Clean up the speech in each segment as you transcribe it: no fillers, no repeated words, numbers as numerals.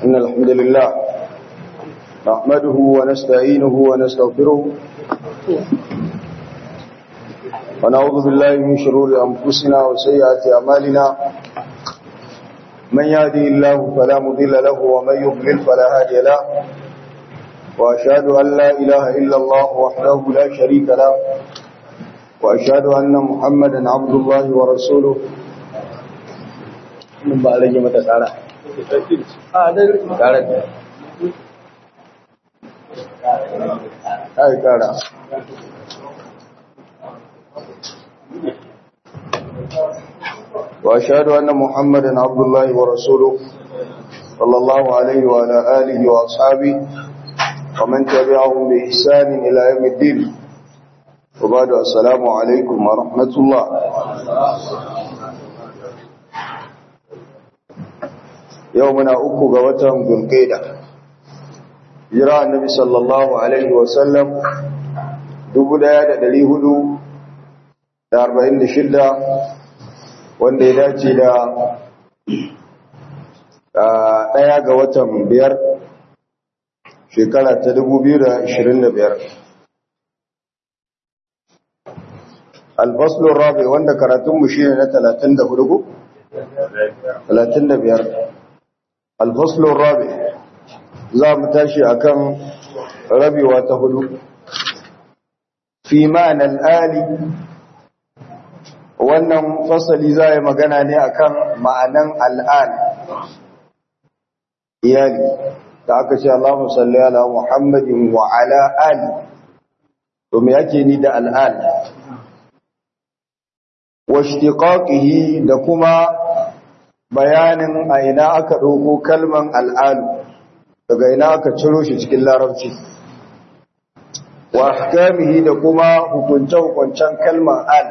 إن الحمد لله نحمده ونستعينه ونستغفره ونعوذ بالله من شرور أنفسنا وسيئات أعمالنا من يهده الله فلا مضل له ومن يضلل فلا هادي له وأشهد أن لا إله إلا الله وحده لا شريك له وأشهد أن محمدا عبد الله ورسوله من بعد جمعة تعالى وأشهد أن محمدا عبد الله ورسوله صلى الله عليه وعلى آله وأصحابه ومن تبعهم بإحسان إلى يوم الدين وبعد السلام عليكم ورحمة الله. يومنا أكو قوتهم بالقيدة جراء النبي صلى الله عليه وسلم دبدا دلي هدو 46 wanda ya dace da ɗaya ga watan 5 shekara ta 2025. Al-Faslu Rabi wanda karatunmu shi ne na 35. Al-Faslu Rabi za mu tashi akan rabewa ta 4 fi ma'anar ali. Wannan fasali za yi magana ne akan ma'anan al'al iyali da aka ce Allahumma salli ala Muhammadin wa ala ali to me yake ni da al'al wa ishtiqaqihi da kuma bayanin a ina aka dauko kalman al'al daga ina aka ciro shi cikin larabci wa ahkamihi da kuma hukunce-hukuncen kalman al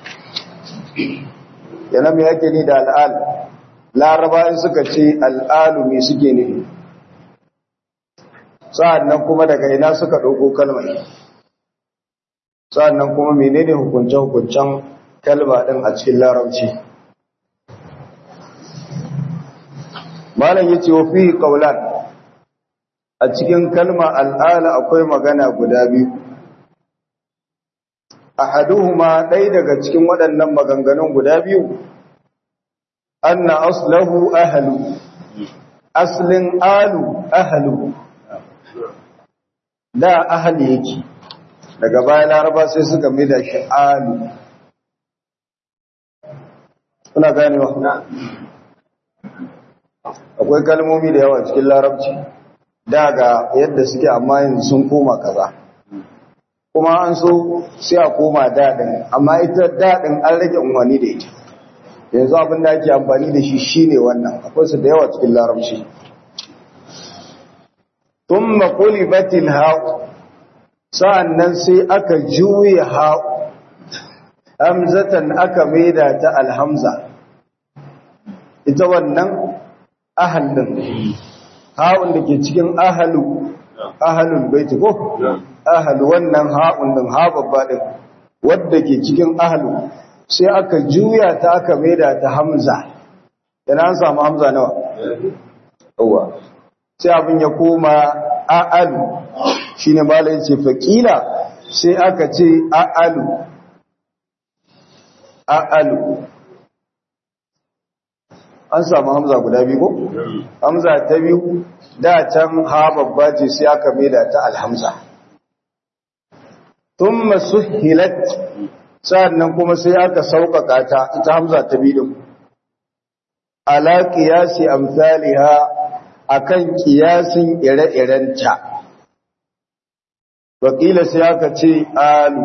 yana me yake ni da al'al larabawa suka ce al'alu me suke nufi sa'annan kuma daga ina suka dauko kalmar sa'annan kuma menene hukuncen kalma din a cikin larabci malam yace wa fi qawlan a cikin kalma al'ala akwai magana guda biyu ahaduhuma dai daga cikin waɗannan maganganun guda biyu anna aslahu ahlu aslin ahlu da ahli yake daga baya laraba sai suka maida shi alu kuna gane wa akwai kalmomi da yawa cikin larabci daga yadda suke amma yanzu sun koma kaza kuma an so sai a koma daɗin amma ita daɗin an rage umarni da ita yanzu abin da ake amfani da shi shine wannan akwai su da yawa cikin larabci thumma qulibatil ha'u sa'annan sai aka juye ha'u hamzatan aka maida ta alhamza ita wannan ahallin ha'un da ke cikin ahalul baiti ko ahal wannan ha'un din ha babba din wanda ke cikin ahlu sai aka juya ta aka maida ta hamza yana an samu hamza nawa yawa sai abin ya koma a'alu shine malai ce faqila sai aka ce a'alu an samu hamza guda biyu ko hamza ta biyu da can ha babba ce sai aka maida ta alhamza thumma suhilat sannan kuma sai aka sauƙaƙa ta ita hamza ta biyu ala qiyasi amsalha akan qiyasin ire-irenta wakila sai aka ce alu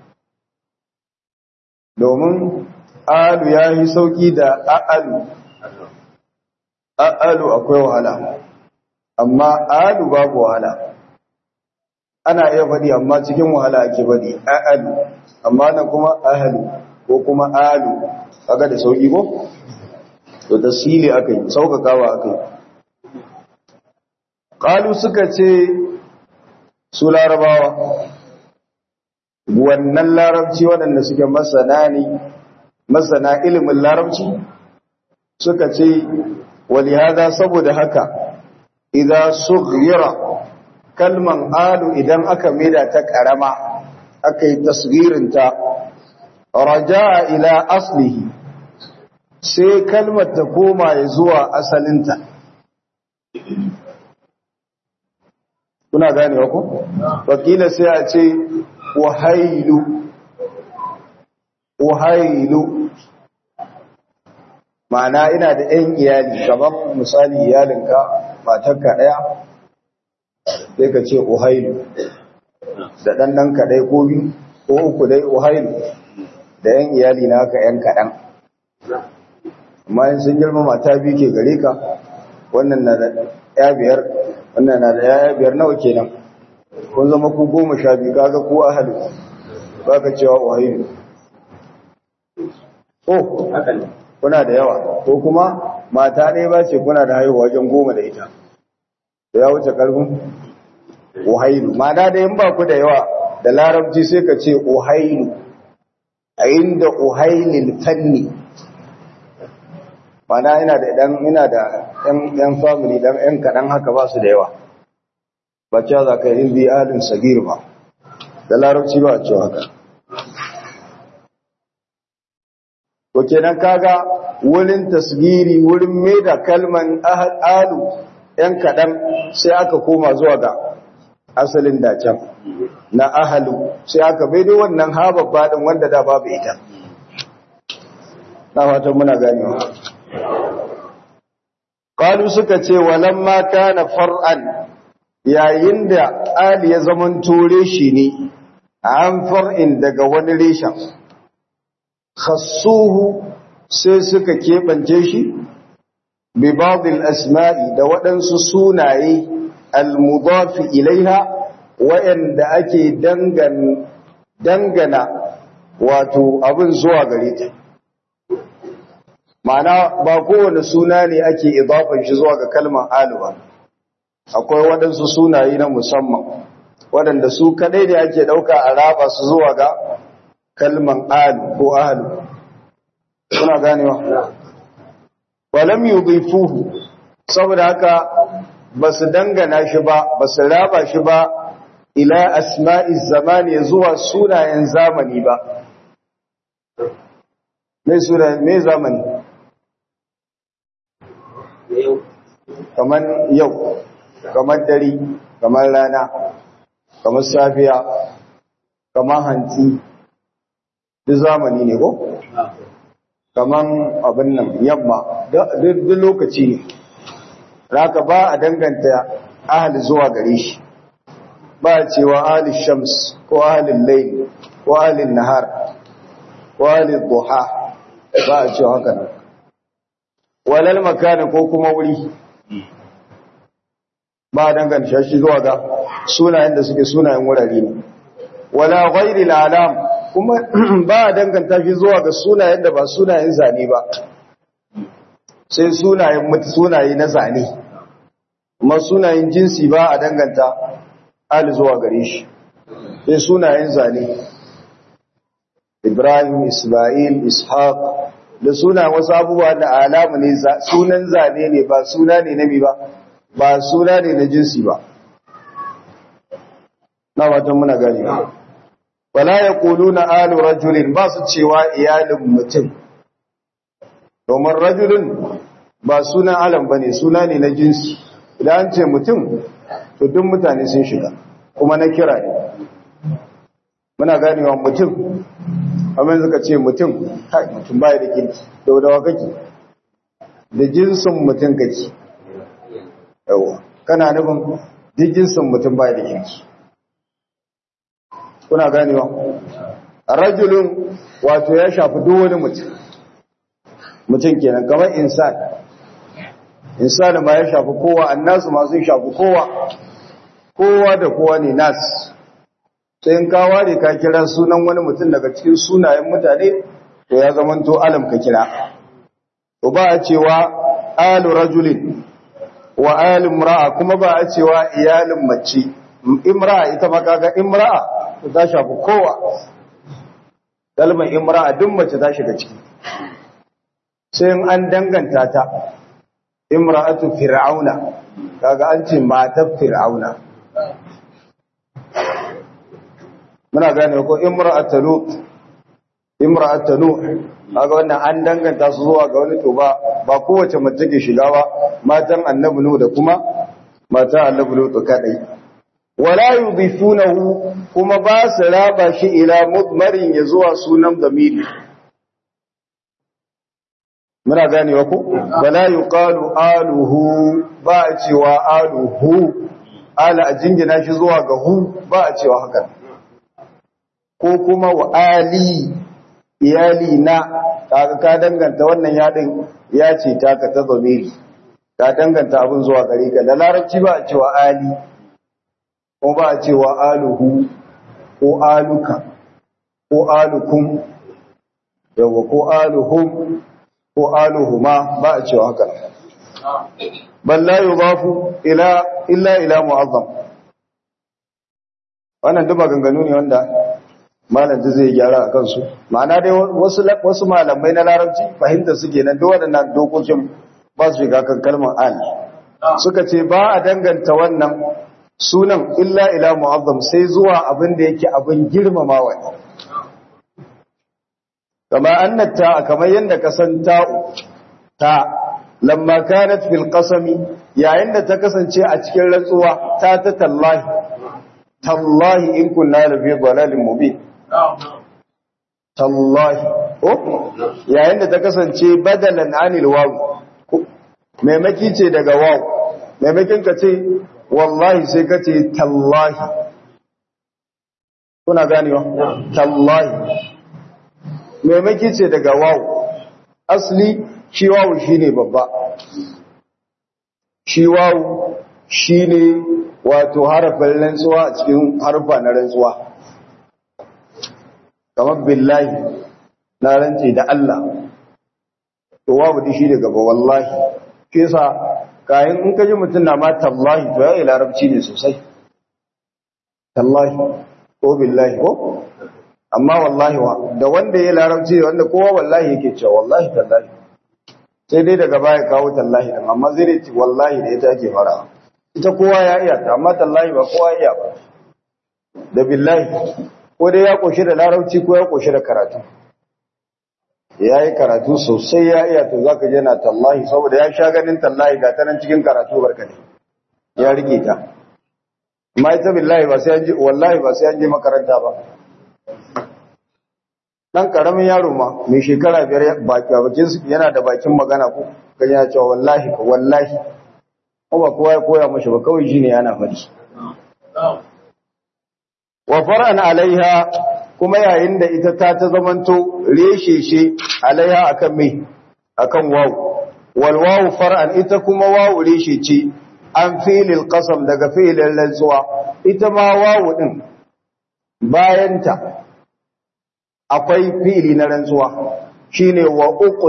domin alu yayi sauki da a'alu akwai wahala amma alu babu wahala ana iya faɗi amma cikin wahala ake faɗi a'alu amma nan kuma ahlu ko kuma alu kaga da sauki ko to tasili akai saukakawa akai qalu suka ce su larabawa wannan larabci waɗanda suke masana ilimin larabci suka ce walihada saboda haka idza sughira kalman alu idan aka maida ta karama aka yi tasgirin ta raja'a ila aslihi sai kalmar ta koma ya zuwa asalinta. Kuna ganewa ku? Wakila sai a ce wahailu ma'ana ina da ‘yan iyali kamar misali iyalinka matarka ɗaya sai ka ce uhailu da ɗanɗanka ɗaya ko biyu ko uku dai uhailu da ‘yan iyali na haka ‘yan kaɗan amma yin sun girma mata biyu ke gare ka wannan na da ‘ya biyar wannan na da ‘ya biyar nawa kenan kun zama ku 12 kaga ku ahalu ba ka cewa uhailu kuna da yawa ko kuma mata ne ba ce kuna da haihuwa wajen 10 da ita da ya wuce karfin uhailu mata da yin ba ku da yawa da larabci sai ka ce uhailu a inda uhailil fanni mana ina da yan family dan yan kadan haka ba su da yawa ba ce za ka yi bi alin sagir ba da larabci ba a ce haka to kenan kaga wurin tasgiri wurin maida kalman alu yan kadan sai aka koma zuwa ga asalin dacen na ahalu sai aka baido wannan hababba din wanda da babu ita na fatan muna ganewa qalu suka ce walamma kana far'an yayin da ali ya zaman tore shi ne an far'in daga wani reshen khassuhu sai suka keɓance shi bi ba'dil asma'i da waɗansu sunaye al-mudafi ilaiha wa'anda ake dangana wato abin zuwa gare ta ma'ana ba kowane suna ne ake idafan shi zuwa ga kalmar alu ba akwai waɗansu sunaye na musamman waɗanda su kadai ne ake ɗauka a raba su zuwa ga kalman alu ko ahlu kuna ganewa walam yudhifuhu saboda haka basu dangana shi ba basu raba shi ba ila asma'i zamani zuwa sunayen zamani ba me zamani kamar yau kamar dare kamar rana kamar safiya kamar hantsi duk zamani ne ko kamar abin nan yamma duk lokaci ne raka ba a danganta ahli zuwa gare shi ba a cewa ahli shams ko ahli layl ko ahli nahar ko ahli duha ba a cewa haka nan walal makana ko kuma wuri ba a danganta shi zuwa ga sunayen da suke sunayen wurare ne wala ghairi alam kuma ba a danganta shi zuwa ga sunayen da ba sunayen zane ba sai sunaye na zane kuma sunayen jinsi ba a danganta ali zuwa gare shi sai sunayen zane Ibrahim, Ismail, Ishaq da suna wasu abubuwa da alamu ne sunan zane ne ba suna ne na ba suna ne na jinsi ba na watan muna gani wala yaquluna alu rajulin ba su cewa iyalin mutum domin rajulin ba sunan alam bane suna ne na jinsi idan an ce mutum to duk mutane sun shiga kuma na kira ne muna ganewa mutum amma suka ce mutum kai mutum baya da kinki daudawa kake da jinsin mutum kake yawa kana nufin duk jinsin mutum baya da kinki kuna ganewa rajulun wato ya shafi duk wani mutum kenan kamar insan ma ya shafi kowa annasu ma sun shafi kowa da kowa ne nas sai in ka ware ka kira sunan wani mutum daga cikin sunayen mutane to ya zamanto alam ka kira to ba a cewa alu rajulin wa alu imra'a kuma ba a cewa iyalin mace imra'a ita ma kaga imra'a ta shafi kowa kalmar imra'a duk mace ta shiga ciki sai an danganta ta imra'atu fir'auna kaga an ce matar fir'auna muna gane ko imra'atu lut kaga wannan an danganta su zuwa ga wani to ba kowace mace ke shiga ba matan annabi nu da kuma matan annabi lut kadai wala yudifunahu kuma ba su raba shi ila mudmarin ya zuwa sunan damiri muna ganewa ko wala yuqalu aluhu ba a cewa aluhu ala a jingina shi zuwa ga hu ba a cewa haka ko kuma wa ali iyali na kaga ka danganta wannan yadin ya ce taka ta zamiri ka danganta abin zuwa gare ka da larabci ba a cewa ali ko ba a cewa aluhu ko aluka ko alukum yawa ko aluhum ko aluhuma ba a cewa haka bal la yudafu illa ila mu'azzam wannan duk maganganu ne wanda malam zai gyara a kansu ma'ana dai wasu malamai na larabci fahimta suke nan duk waɗannan dokokin ba su shiga kan kalmar al suka ce ba a danganta wannan sunan illa ila mu'azzam sai zuwa abin da yake abin girmamawa ne kama annata kamar yanda ka san ta lamma kanat fil qasami yayin da ta kasance a cikin rantsuwa ta tallahi in kunna la fi dalalin mubin tallahi yayin da ta kasance badalan anil waw maimaki ce daga waw maimakin ka ce wallahi sai ka ce tallahi kuna ganewa tallahi maimaki ce daga waw asli shi waw shine babba shi waw shine wato harafin rantsuwa a cikin harfa na rantsuwa kamar billahi na rantsi da Allah to waw di shi daga ba wallahi kisa kayan in kaji mutum na ma tallahi to ya larabci ne sosai tallahi ko billahi ko amma wallahi da wanda ya larabci da wanda kowa wallahi yake cewa wallahi tallahi sai dai daga baya kawo tallahi din amma zai ce wallahi da ita ake fara ita kowa ya iya ta amma tallahi ba kowa iya ba da billahi ko dai ya koshi da larabci ko ya koshi da karatu ya yi karatu sosai ya iya to zaka je na tallahi saboda ya sha ganin tallahi ga ta nan cikin karatu barkate ya rike ta amma ita billahi ba sai an je wallahi ba sai an je makaranta ba dan karamin yaro ma mai shekara 5 bakin su yana da bakin magana ko kaje ya ce wallahi ko wallahi ko ba kowa ya koya mashi ba kawai shine yana fadi wa far'an alaiha kuma yayin da ita ta zamanto resheshe alaiha akan me akan waw wal waw far'an ita kuma waw reshe ce an fi'lil qasam daga fi'lil rantsuwa ita ma waw din bayanta akwai fi'li na rantsuwa shine wa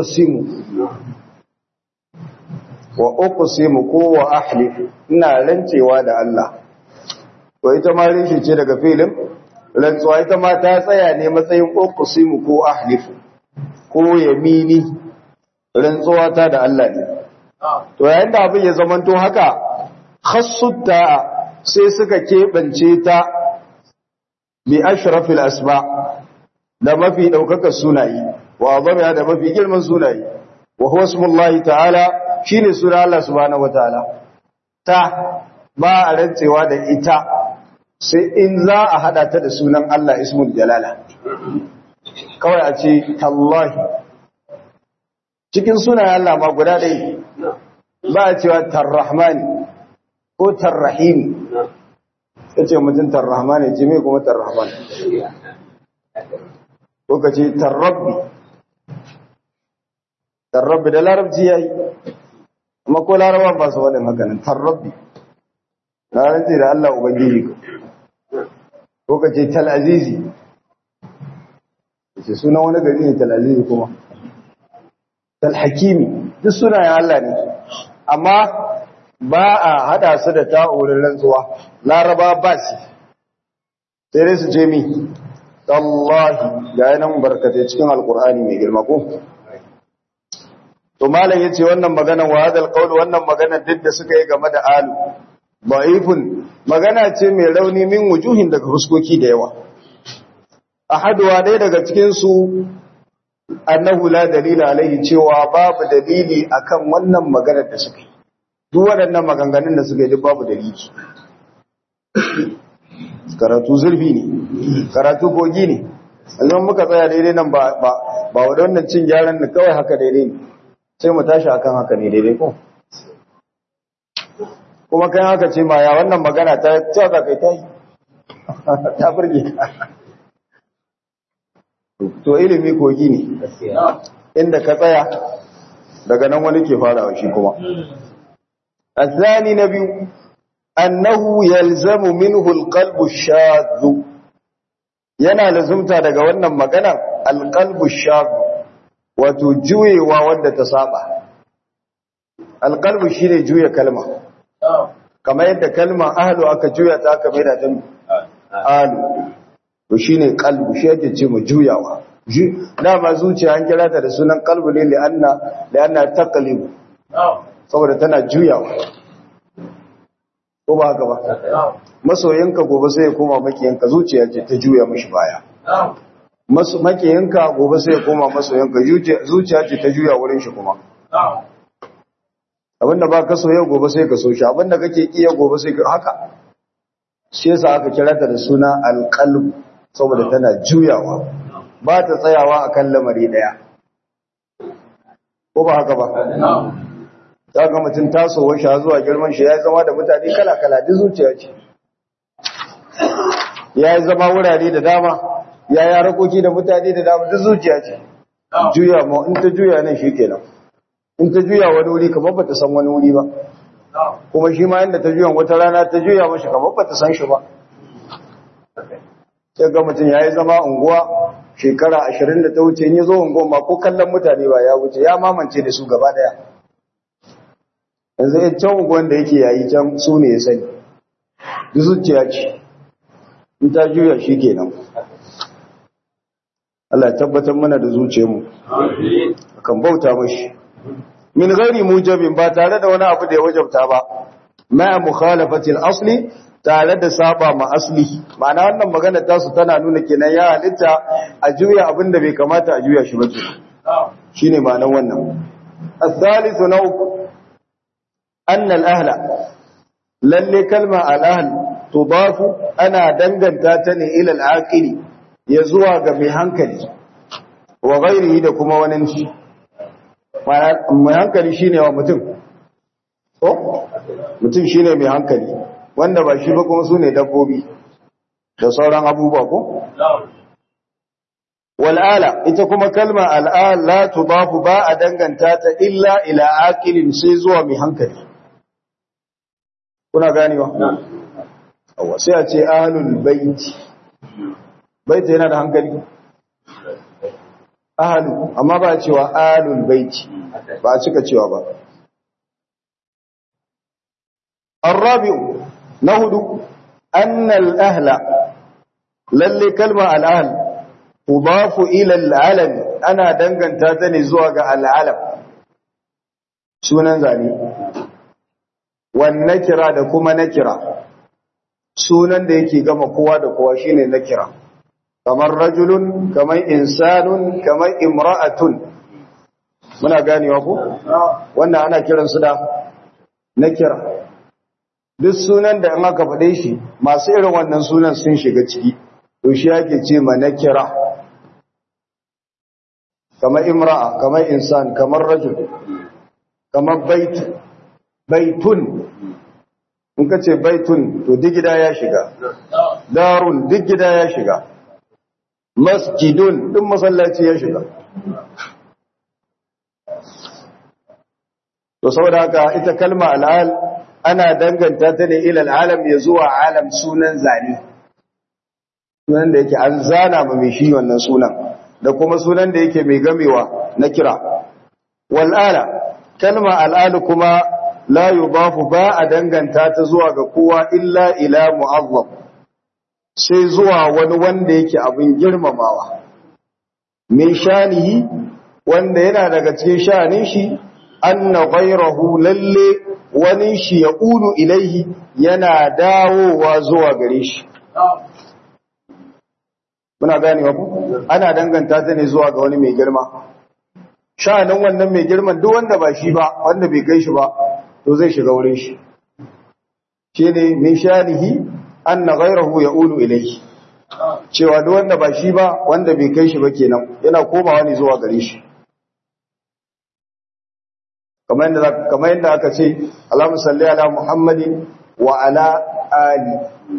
uqsimu ko wa ahlifu ina rantsewa da Allah to ita ma reshe ce daga fi'lin rantsuwa ita ma ta tsaya ne matsayin uqsimu ko ahlifu ko yamini rantsuwa ta da Allah ne to yayin da abin ya zamanto haka khassutta sai suka kebance ta bi ashrafil asma da mafi daukakar sunaye wa azama da mafi girman sunaye wa huwa ismullahi ta'ala shine sunan Allah subhanahu wataala ta ba a rantsewa da ita sai in za a hada ta da sunan Allah ismul jalala kawai a ce tallahi cikin sunayen Allah ma guda ɗaya ba a cewa tarrahmani ko tarrahimi ya ce mutum tarrahmani ce mai kuma tarrahmani ko ka ce tarrabbi da larabci ya yi amma ko larabar ba su waɗin hakanan tarrabbi larabci da Allah ubangiji ko ka ce tal'azizi ce suna wani gari ne tal'azizi kuma tal'hakimi duk sunayen Allah ne amma ba a hada su da ta'urin rantsuwa laraba ba su sai dai su ce mi tallahi ga yanan barkatai cikin alkur'ani mai girma ko to malam yace wannan magana wa hadal qaul wannan magana duk da suka yi game da alu da'ifun magana ce mai rauni min wujuhin daga huskoki da yawa ahaduwa dai daga cikin su annahu la dalila alaihi cewa babu dalili akan wannan maganar da suka yi duk waɗannan maganganun da suka yi babu dalili karatu zurfi ne karatu gogi ne idan muka tsaya daidai nan ba wadannan cin gyaran da kawai haka daidai ne sai mu tashi akan haka ne daidai ko kuma kai haka ce ma ya wannan magana ta tsaka kai ta yi ta burge ka to ilimi kogi ne inda ka tsaya daga nan wani ke farawa shi kuma الثاني نبي أنه يلزم منه القلب الشاذ yana lazumta daga wannan magana alqalbu shab wato juyewa wanda ta saba alqalbu shine juya kalma kamar yadda kalma ahlu aka juya ta aka maida ta ahlu to shine qalbu shi yake ce mu juyawa dama zuciya an kira ta da sunan qalbu ne li'anna taqlibu saboda tana juyawa ko ba haka ba masoyinka gobe sai ya koma makiyanka zuciya ce ta juya mishi baya makiyanka gobe sai ya koma masoyinka zuciya ce ta juya wurin shi kuma abinda ba ka soyayya gobe sai ka so shi abinda kake kiyaye gobe sai ka haka shi yasa aka kira ta da suna alqalb saboda tana juyawa ba ta tsayawa akan lamari daya ko ba haka ba za ga mutum tasowar shi zuwa girman shi ya zama da mutane kala-kala duk zuciya ce ya yi zama wurare da dama ya yi harakoki da mutane da dama duk zuciya ce juya ma in ta juya nan shi kenan in ta juya wani wuri kamar ba ta san wani wuri ba kuma shi ma yadda ta juya wata rana ta juya mashi kamar ba ta san shi ba sai ga mutum ya yi zama unguwa shekara 20 da ta wuce in yi zo unguwa ma ko kallon mutane ba ya wuce ya mamance da su gaba daya yanzu ya can unguwan da yake yayi can su ne ya sani duk zuciya ce in ta juya shi kenan Allah ya tabbatar mana da zuciyarmu akan bauta mashi min ghairi mujabin ba tare da wani abu da ya wajabta ba ma mukhalafatil asli tare da saba ma asli ma'ana wannan magana ta su tana nuna kenan ya halitta a juya abin da bai kamata a juya shi ba shine ma'anar wannan الثالث نوع أن الأهل للي كلمة الأهل تضاف أنا دنجنتاتني إلى العاقل يزوى بهنكلي وغيره دكما وننشي mai hankali shine wa mutum ko mutum shine mai hankali wanda ba shi ba kuma sune dabbobi da sauran abubuwa ko wal'ala ita kuma kalma al'ala la tudafu ba a danganta ta illa ila aqilin sai zuwa mai hankali kuna ganewa awa sai a ce ahlul baiti baiti yana da hankali ahlu amma ba a cewa ahlul baiti ba a cika cewa ba الرابع نهد أن الأهل للي كلمة الأهل تضاف إلى العلم أنا دنغن تاتني زواج العلم سنن ذاني والنكرة دكما نكرة سنن ديكي كما قوة دقوة شين نكرة كما الرجل كما إنسان كما امرأة منا قاني وابو وانا أنا كرا صدا نكرة duk sunan da in aka faɗe shi masu irin wannan sunan sun shiga ciki to shi yake ce ma nakira kamar imra'a kamar insan kamar rajul kamar baitun in ka ce baitun to duk gida ya shiga darun duk gida ya shiga masjidun duk masallaci ya shiga to saboda haka ita kalma al'al ana danganta ta ne ilal alam ya zuwa alam sunan zane sunan da yake an zana ma mai shi wannan sunan da kuma sunan da yake mai gamewa na kira wal'ala kalma al'ala kuma la yudafu ba a danganta ta zuwa ga kowa illa ila mu'azzam sai zuwa wani wanda yake abin girmamawa min shanihi wanda yana daga cikin shanin shi anna ghayrahu lalle wani shi ya ulu ilaihi yana dawowa zuwa gare shi. Muna gane ku? Ana danganta ta ne zuwa ga wani mai girma. Sha'anin wannan mai girman duk wanda ba shi ba, wanda bai kai shi ba, to zai shiga wurin shi. Shi ne min shanihi anna ghayrahu ya ulu ilaihi. Cewa duk wanda ba shi ba, wanda bai kai shi ba kenan, yana komawa ne zuwa gare shi. Kamar yadda aka ce Allahumma salli ala Muhammadin wa ala ali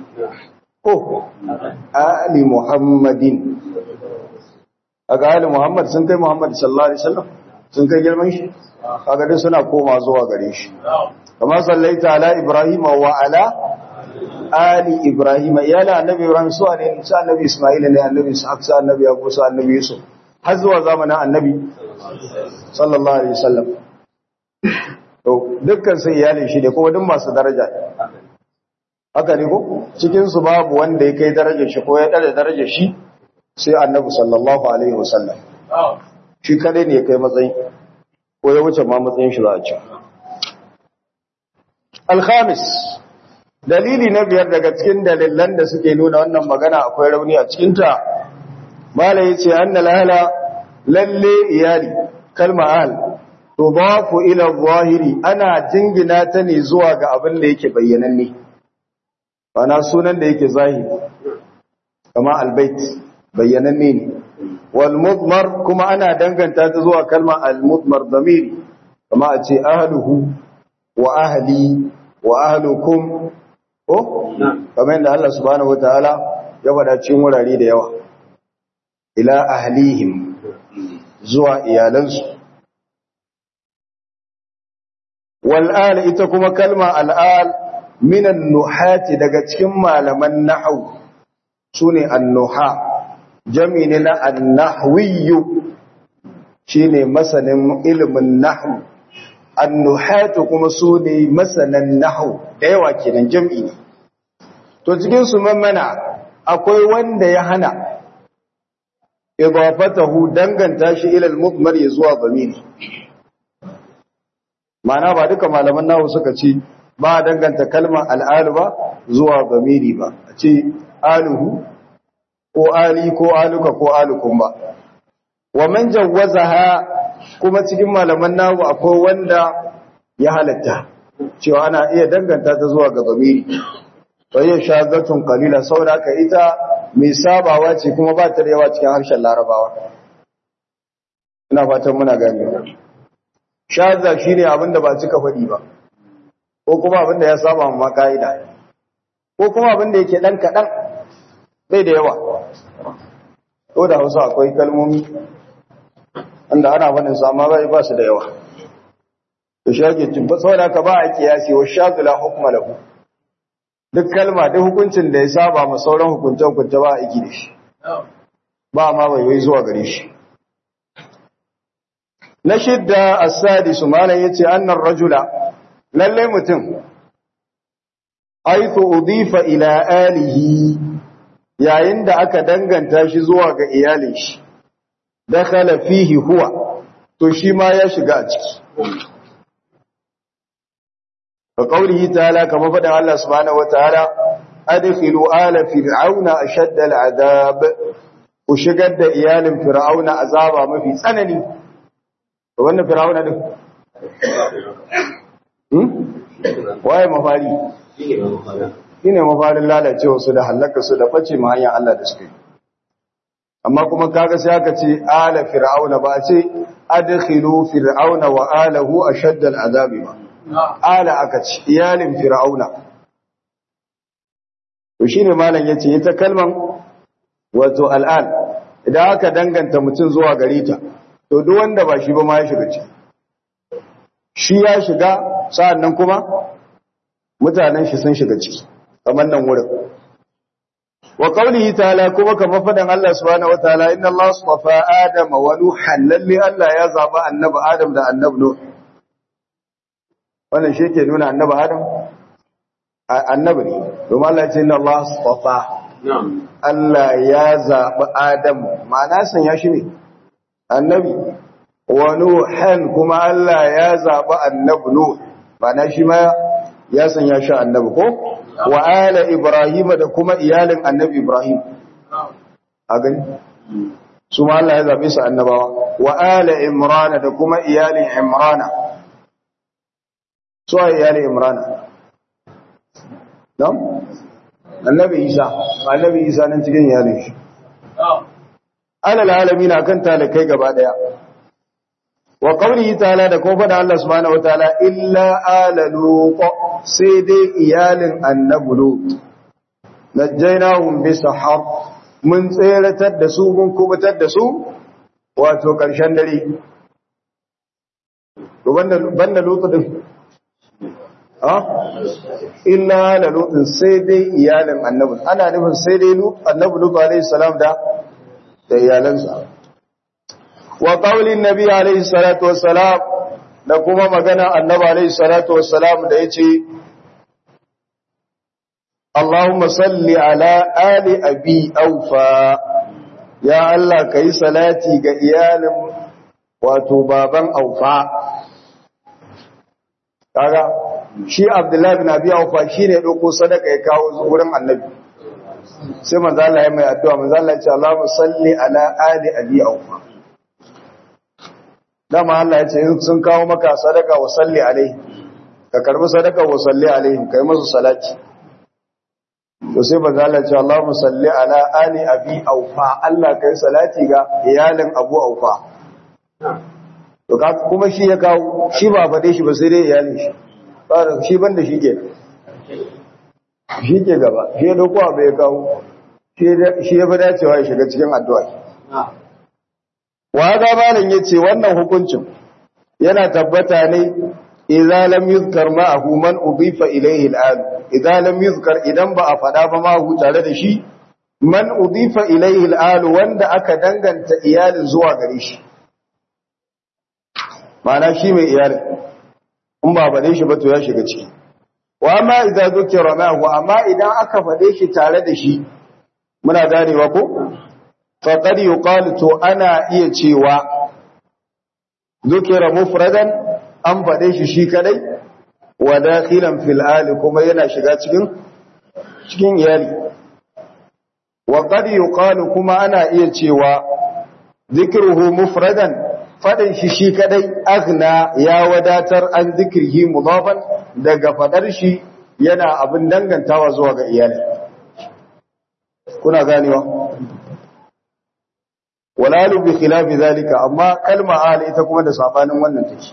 ali Muhammadin. Aga ali Muhammad sun kai Muhammad sallallahu alaihi wasallam, sun kai girman shi, kaga dai suna koma zuwa gare shi. Kamar sallaita ala Ibrahim wa ala ali Ibrahim, iyala annabi Ibrahim su ne, su annabi Isma'il ne, annabi Ishaq, su annabi Yaqub, su annabi Yusuf, har zuwa zamanin annabi sallallahu alaihi wasallam. To dukkan sai iyalin shi ne kuma duk masu daraja. Haka ne ko? Cikin su babu wanda ya kai darajar shi ko ya dare darajar shi sai annabi sallallahu alaihi wasallam. Shi kadai ne ya kai matsayi ko ya wuce ma matsayin shi za a ci. Al-khamis, dalili na biyar daga cikin dalilan da suke nuna wannan magana akwai rauni a cikin ta. Malai yace annal ahla lalle iyali kalma ahl tudafu ila zahiri ana jingina ta ne zuwa ga abin da yake bayyananne. Bana sunan da yake zahiri kama albayt bayyananne ne. Wal mudmar kuma ana danganta ta zuwa kalma al mudmar damiri kama a ce ahluhu wa ahli wa ahlukum ko kamar yadda Allah subhanahu wataala ya faɗa cikin wurare da yawa ila ahlihim zuwa iyalansu. Wal'al ita kuma kalma al'al minan nuhati daga cikin malaman nahau su ne annuha, jami ne na annahwiyu shi ne masanin ilimin nahu, annuhatu kuma su ne masanin nahu da yawa kenan jami ne. To cikinsu mana akwai wanda ya hana, idafatahu danganta shi ilal mudmar ya zuwa zamiri. Ma'ana ba duka malaman nahu suka ce ba danganta kalmar al'alu ba zuwa zamiri ba, a ce aluhu ko ali ko aluka ko alukum ba. Wa man jawwazaha kuma cikin malaman nahu akwai wanda ya halatta cewa ana iya danganta ta zuwa ga zamiri. Wayya shazatun qalila saboda ka ita mai sabawa ce kuma ba ta da yawa cikin harshen Larabawa. Ina fatan muna gane. Shaza shi ne abinda ba cika faɗi ba, ko kuma abinda ya saba ma ka'ida, ko kuma abinda yake ɗan kaɗan bai da yawa. Ko da Hausa akwai kalmomi wanda ana faɗin su amma ba su da yawa. To shi ake cin saboda ka ba a kiyasi wa shazula hukma lahu. Duk kalma duk hukuncin da ya saba ma sauran hukunce-hukunce ba a aiki da shi. Ba ma bai zuwa gare shi. Na shidda as-sadisu malan yace annar rajula lalle mutum aitu udifa ila alihi yayin da aka danganta shi zuwa ga iyalin shi dakhala fihi huwa to shi ma ya shiga a ciki fa qawlihi ta'ala kama faɗin Allah subhanahu wataala adkhilu ala fir'auna ashadda al'adab ku shigar da iyalin fir'auna azaba mafi tsanani. Wannan firawuna din waye mafari shine mafarin lalacewa su da halaka su da bace ma hanyar Allah da suke. Amma kuma kaga sai aka ce ala fir'auna ba a ce adkhilu fir'auna wa alahu ashadda al'azabi ba. Ala aka ce iyalin fir'auna. To shine malam yace ita kalman wato al'an idan aka danganta mutum zuwa gare ta to duk wanda ba shi ba ma ya shiga ciki. Shi ya shiga sa'annan kuma mutanen shi sun shiga ciki kamar nan wurin. Wa qawlihi ta'ala kuma kamar fadan Allah subhanahu wataala inna Allah astafa Adama wa Nuhan lalle Allah ya zaba annabi Adam da annabi Nuh. Wannan shi ke nuna annabi Adam annabi ne. Domin Allah ya ce inna Allah astafa. Allah ya zaba Adam ma'ana san ya shi ne annabi wa nuhan kuma Allah ya zaɓi annabi nuh bana shi ma ya sanya shi annabi ko wa ala ibrahim da kuma iyalin annabi ibrahim a gani su ma Allah ya zaɓe su annabawa wa ala imrana da kuma iyalin imrana su a iyalin imrana don annabi isa nan cikin iyalin shi alal alamin akan talakai gaba daya wa qawlihi ta'ala da kuma da Allah subhanahu wataala illa ala lut sai dai iyalin annabi lut najaynahum bisahar mun tseratar da su mun kubutar da su wato karshen dare to banda lut din illa ala lut sai dai iyalin annabi ana nufin sai dai annabi lut alayhi salam da iyalansa wa qaulin nabi alayhi salatu wassalam da kuma magana annabi alayhi salatu wassalam da yace Allahumma salli ala ali abi aufa ya Allah kai salati ga iyalin wato baban aufa kaga shi Abdullahi bin Abi Aufa shine dauko sadaka ya kawo wurin annabi sai manzo Allah ya mai addu'a manzo Allah ya ce Allahumma salli ala ali abi aufa dama Allah ya ce sun kawo maka sadaka wa salli alaihi ka karbi sadaka wa salli alaihim kai musu salati to sai manzo Allah ya ce Allahumma salli ala ali abi aufa Allah kai salati ga iyalin Abu Aufa to kuma shi ya kawo shi ba fade shi ba sai dai iyalin shi shi banda shi ke gaba shi ya dauko abu ya kawo shi ya fi dacewa ya shiga cikin addu'a wa ga malam yace wannan hukuncin yana tabbata ne idza lam yuzkar ma'ahu man udifa ilayhi al'al idza lam yuzkar idan ba a fada ba ma'ahu tare da shi man udifa ilayhi al'al wanda aka danganta iyalin zuwa gare shi ma'ana shi mai iyalin in ba faɗe shi ba to ya shiga ciki wa amma idan zukira ma'ahu amma idan aka faɗe shi tare da shi muna ganewa ko faqad yuqalu to ana iya cewa zukira mufradan an faɗe shi kadai wa dakhilan fil ali kuma yana shiga cikin iyali wa qad yuqalu kuma ana iya cewa zikruhu mufradan fadin shi kadai aghna ya wadatar an zikrihi mudafan daga fadar shi yana abin dangantawa zuwa ga iyali kuna ganewa walalu bi khilafi zalika amma kalma ahli ita kuma da sabanin wannan take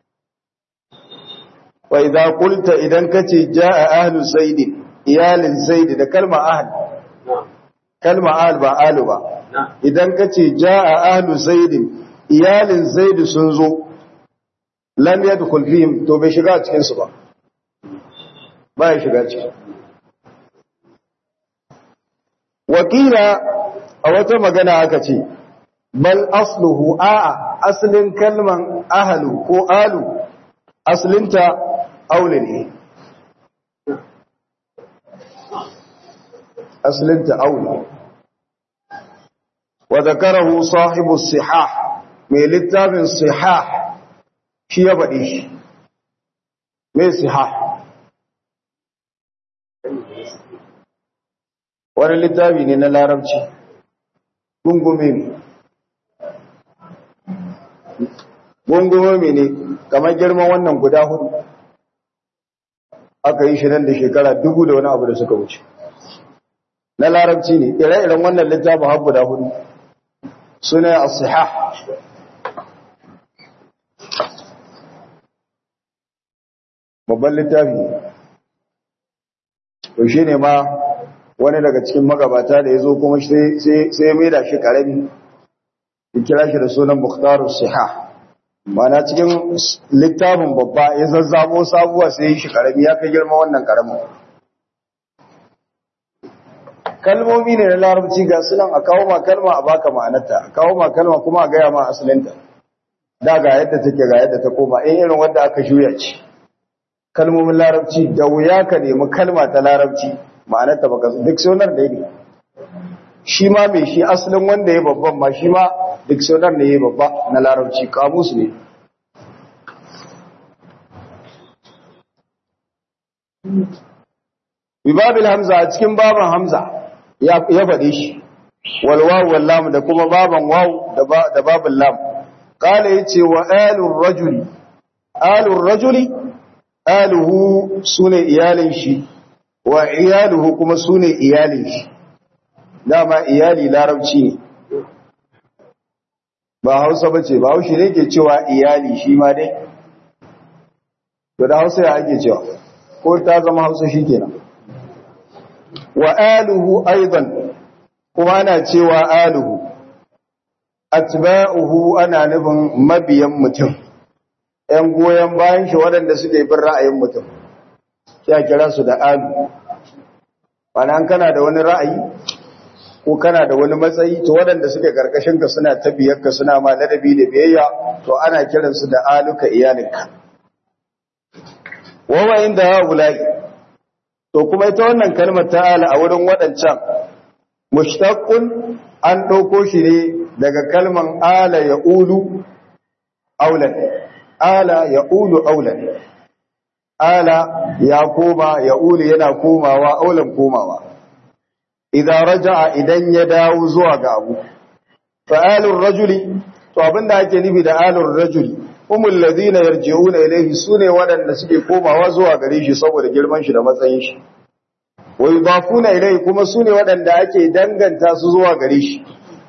wa idza qulta idan kace jaa ahlu zaid iyalin zaid da kalma ahli kalma ahl ba alu ba idan kace jaa ahlu zaid iyalin zaid sun zo lam yadkhul fihim to bai shiga cikin su ba ya shiga ciki wakila a wata magana aka ce bal asluhu a'a aslin kalman ahlu ko alu aslinta aule ne aslinta aule wa zakarahu sahibu sihah mai littafin sihah shi ya faɗi shi mai sihah wani littafi ne na larabci gungume ne kamar girman wannan guda hudu aka yi shi nan da shekara 1000 da wani abu da suka wuce na larabci ne ire-iren wannan littafin har guda hudu suna as-sihah babban littafi to shi ne ma wani daga cikin magabata da ya zo kuma sai ya maida shi karami ya kira shi da sunan Mukhtarus Sihah mana cikin littafin babba ya zazzabo sabuwa sai ya shi karami ya kai girma wannan karamin kalmomi ne na larabci ga sunan a kawo ma kalma a baka ma'anarta a kawo ma kalma kuma a gaya ma asalinta da ga yadda take ga yadda ta koma in irin wanda aka juya ce kalmomin larabci da wuya ka nemi kalma ta larabci ma'anarta baka duk sunar da yake shi ma mai shi asalin wanda ya babban ma shi ma dictionary ne ya babba na larabci kamus ne bibabil hamza a cikin baban hamza ya faɗe shi wal wawu wal lam da kuma baban wawu da babul lam kala yace wa alur rajuli aluhu sune iyalin shi wa iyaluhu kuma sune iyalin shi dama iyali larabci ne ba Hausa bace ba Hausa ne ke cewa iyali shi ma dai to da Hausa ya ake cewa ko ta zama Hausa shikenan wa aluhu aidan kuma ana cewa aluhu atba'uhu ana nufin mabiyan mutum ‘yan goyon bayan shi waɗanda suke bin ra'ayin mutum ya kira su da alu an kana da wani ra'ayi ko kana da wani matsayi to waɗanda suke karkashinka suna tabiyarka suna ma ladabi da biyayya to ana kiransu da aluka iyalinka wawa inda haulai to kuma ita wannan kalmar ta'ala a wurin waɗancan mushtaqun an ɗauko shi ne daga kalman ala ya'ulu aulan ala ya'ulu aulan ala ya koma ya'ulu yana komawa aulan komawa idan raja'a idan ya dawo zuwa ga abu fa'alur rajuli to abinda ake nufi da alur rajuli humul ladina yarji'una ilayhi sune wadanda suke komawa zuwa gare shi saboda girman shi da matsayin shi wa yudafuna ilayhi kuma sune wadanda ake danganta su zuwa gare shi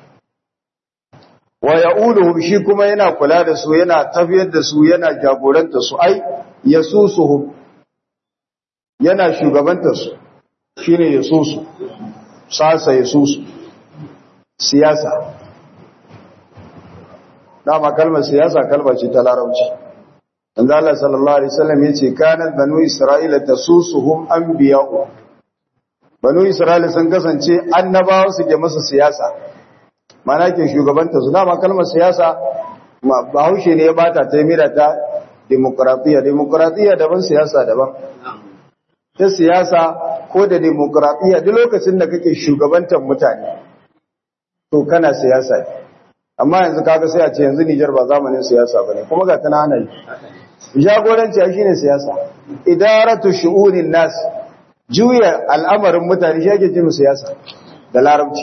wa ya'uluhum shi kuma yana kula da su yana tafiyar da su yana jagoranta su ai yasusuhum yana shugabanta su shine yasusu sasa yasusu siyasa dama kalmar siyasa kalma ce ta larabci inda Allah sallallahu alaihi wasallam yace kanat banu isra'ila tasusuhum anbiya'u banu isra'ila sun kasance annabawa suke masa siyasa mana ke shugabanta su dama kalmar siyasa bahaushe ne ya bata ta mira ta demokratiya daban siyasa daban ta siyasa ko da demokratiya duk lokacin da kake shugabantar mutane to kana siyasa ne amma yanzu kaga sai a ce yanzu Nijar ba zamanin siyasa bane kuma ga tana hana jagoranci shine siyasa idaratu shu'unin nas juya al'amarin mutane shi ake cewa siyasa da larabci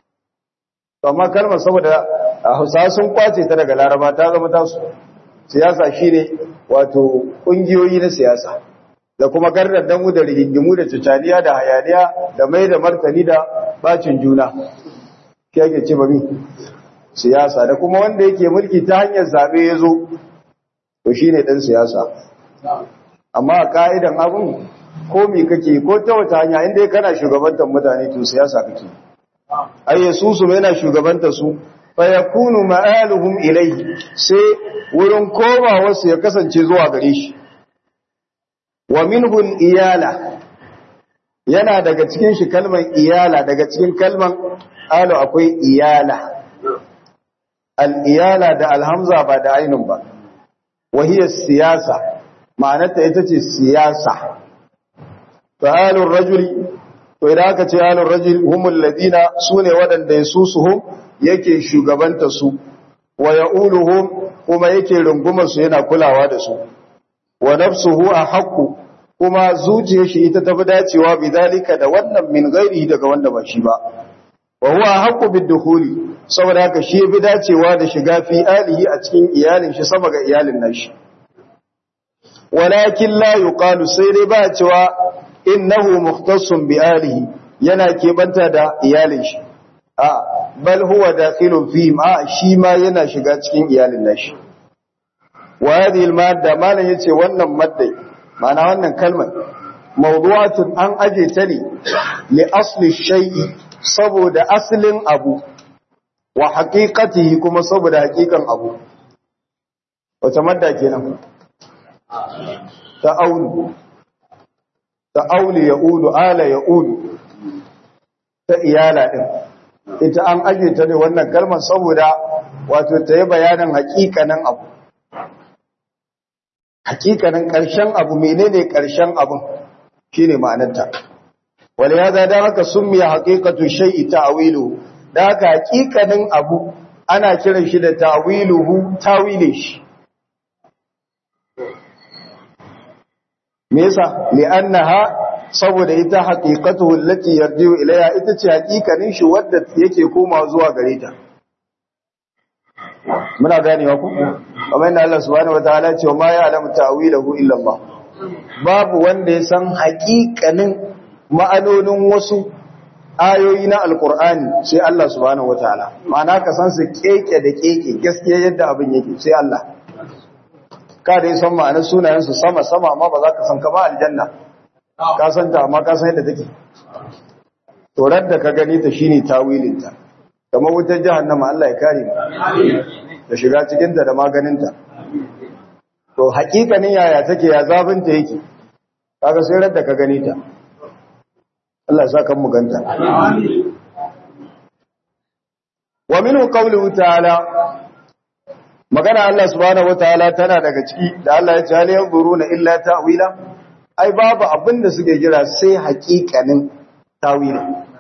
to amma kalmar saboda Hausa sun kwace ta daga Laraba ta zama tasu siyasa shine wato kungiyoyi na siyasa da kuma gardandamu da rigingimu da cicaniya da hayaniya da mai da martani da bacin juna shi ake cewa siyasa da kuma wanda yake mulki ta hanyar zabe ya zo to shi ne ɗan siyasa amma a ƙa'idan abin ko mi kake ko ta wata hanya inda kana shugabantar mutane to siyasa kake ayyasu su yana shugabantar su fa yakunu ma'aluhum ilayhi sai wurin koma wasu ya kasance zuwa gare shi wa minhu iyala yana daga cikin shi kalmar iyala daga cikin kalmar alu akwai iyala al'iyala da alhamza ba da ainihin ba, wahiyar siyasa, ma'anarta ita ce siyasa. Ta halin rajuli, to idan aka ce halin rajuli, humul ladina su ne waɗanda ya susuhum yake shugabanta su, wa ya'uluhum kuma yake rungumarsu yana kulawa da su, wa nafsuhu a haƙƙu kuma zuciyar shi ita tafi dacewa bi zalika da wannan min gairi daga wanda ba shi ba. Wa huwa haqqu bid-dukhuli saboda haka shi bi dacewa da shiga fi alihi a cikin iyalin shi sama ga iyalin nashi walakin la yuqalu sai dai ba cewa innahu mukhtassun bi alihi yana kebanta da iyalin shi a bal huwa dakhilun fi ma shi ma yana shiga cikin iyalin nashi wa hadhihi al-madda malan yace wannan maddai ma'ana wannan kalmar mawdu'atun an aje ta ne li asli shay'i saboda asalin abu wa haqiqatihi kuma saboda haqiqan abu wata madda kenan ta'awlu ya'ulu ala ya'ulu ta iyala din ita an aje ta ne wannan kalmar saboda wato ta yi bayanin haqiqanin abu haqiqanin karshen abu menene karshen abun shine ma'anarta ولهذا da haka summiya haqiqatu shay'i ta'wiluhu da haka haqiqanin abu ana kiran shi da ta'wiluhu tawilin shi me yasa li'annaha saboda ita haqiqatuhu allati yarji'u ilayha ita ce haqiqanin shi wanda yake komawa zuwa gare ta muna ganewa ku kamar yadda Allah subhanahu wataala ya ce ma ya'lamu ta'wilahu illa Allah babu wanda ya san haqiqanin ma'anonin wasu ayoyi na alqur'ani sai Allah subhanahu wataala ma'ana ka san su keke da keke gaskiya yadda abin yake sai Allah ka da san ma'anar sunayen su sama sama amma ba za ka san kama aljanna ka san ta amma ka san yadda take to radda ka gani ta shine tawilin ta kamar wutar jahannama Allah ya kare mu da shiga cikin ta da maganin ta to hakikanin yaya take ya zafin ta yake kaga sai radda ka gani ta Allah ya saka mu ganta wa minhu qawluhu ta'ala magana Allah subhanahu wataala tana daga ciki da Allah ya ce hal yanzuruna illa ta'wila ai babu abin da suke jira sai hakikanin tawili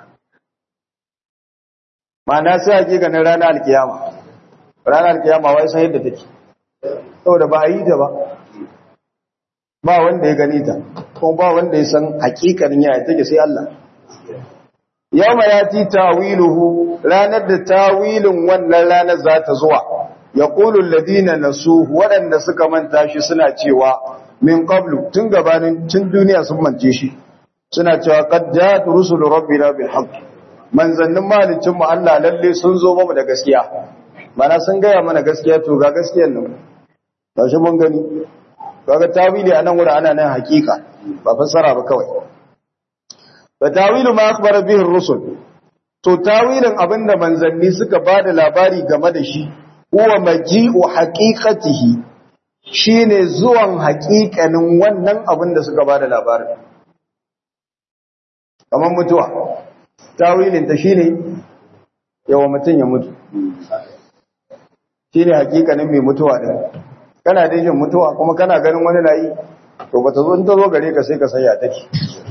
ma'ana sai hakikanin ranar alkiyama wai san yadda take saboda ba a yi ta ba wanda ya gani ta kuma ba wanda ya san hakikanin yaya take sai Allah yawma yati tawiluhu ranar da tawilin wannan ranar za ta zuwa yaqulu alladhina nasuhu wadanda suka manta shi suna cewa min qablu tun gabanin cin duniya sun mance shi suna cewa qad ja'at rusulu rabbina bil haqq manzannin malicin mu Allah lalle sun zo mu da gaskiya mana sun gaya mana gaskiya to ga gaskiyar nan ba shi mun gani kaga tawili anan wura ana nan hakika ba fassara ba kawai fa tawilu ma akhbara bihi ar-rusul to tawilin abinda manzanni suka bada labari game da shi huwa maji'u haqiqatihi shine zuwan haƙiƙanin wannan abin da suka bada labarin kamar mutuwa tawilin ta shine yawa mutun ya mutu shine haƙiƙanin mai mutuwa din kana da jin mutuwa kuma kana ganin wani nayi to bata zo in ta zo gare ka sai ka saya take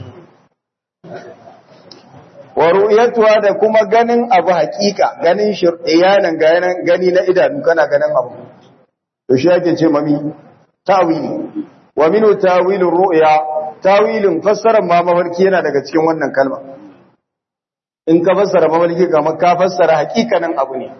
wa ru'yatuha da kuma ganin abu haƙiƙa ganin shir'iyanan gani na idanu kana ganin abu to shi yake ce mami tawili wa minu tawilur ru'ya tawilin fassarar ma mafarki yana daga cikin wannan kalma in ka fassara mafarki kamar ka fassara haƙiƙanin abu ne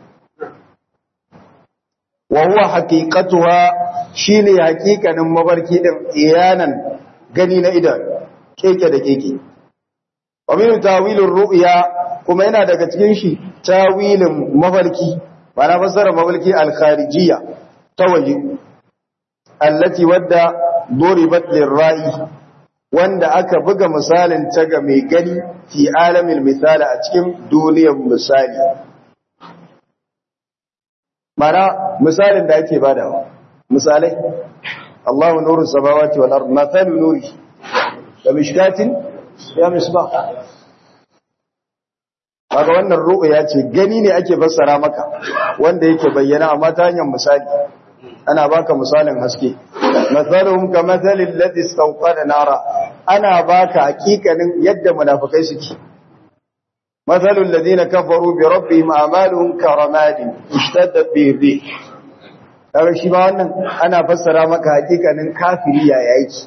wa huwa haqiqatuha shine haƙiƙanin mafarki din iyanan gani na idanu keke da keke wa minu tawilur ru'ya kuma yana daga cikin shi tawilin mafarki ba na fassara mafarki al-kharijiyya ta waje allati wadda duribat lirra'i wanda aka buga misalin ta ga mai gani fi alamil misali a cikin duniyar misali mana misalin da ake badawa misalai Allahu nuru samawati wal ard mathalu nuri ka mishkatin ya misbah kaga wannan ru'ya ce gani ne ake fassara maka wanda yake bayyana amma ta hanyar misali ana baka misalin haske mathaluhum kamathalil ladhi istawqada nara ana baka hakikanin yadda munafikai suke mathalul ladina kafaru bi rabbihim a'maluhum karamadin ishtaddat bihi kaga shi ba wannan ana fassara maka hakikanin kafiri ya yake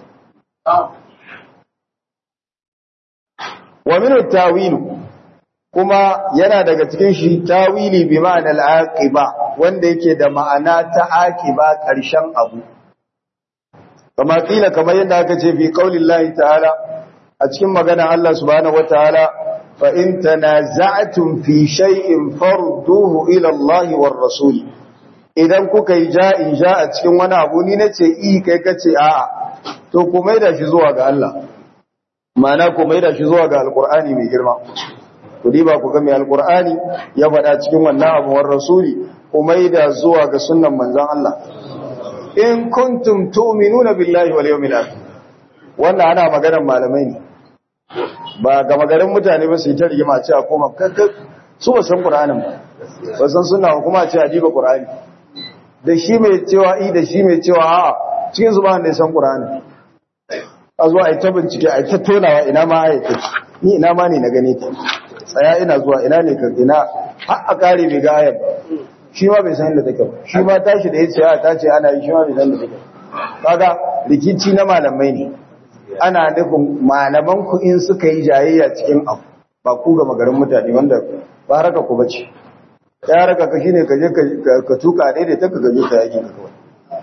wa min at-tawil kuma yana daga cikin shi tawili bi ma'anal aqiba wanda yake da ma'ana ta aqiba karshen abu kama kila kamar yadda aka ce fi qaulillahi ta'ala a cikin magana Allah subhanahu wataala fa in tanaza'tum fi shay'in farduhu ila Allah war rasul idan kuka yi ja'in ja a cikin wani abu ni nace kai kace a'a to ku maida shi zuwa ga Allah ma'ana ku maida shi zuwa ga alqur'ani mai girma ku diba ku ga mai alqur'ani ya faɗa cikin wannan abu war rasuli ku maida zuwa ga sunnan manzon Allah in kuntum tu'minuna billahi wal yawmil akhir wannan ana maganar malamai ne ba ga magarin mutane ba su yi ta rigima ce a koma su ba san qur'anin ba san sunna ba kuma ce a diba qur'ani da shi mai cewa da shi mai cewa a'a cikin su ba wanda ya san qur'ani a zo a yi ta bincike a yi ta tonawa ina ma ayat take ni ina ma ne na gane ta tsaya ina zuwa ina ne ka ina har a kare bai ga ayar shi ma bai san inda take ba shi ma tashi da yace ta ce ana yi shi ma bai san inda take kaga rikici na malamai ne ana nufin malaman ku in suka yi jayayya cikin abu ba ku ga magarin mutane wanda ba haraka ku bace ya raka ka shine ka je ka tuka daidai ta ka gaje ka yaki ka kawai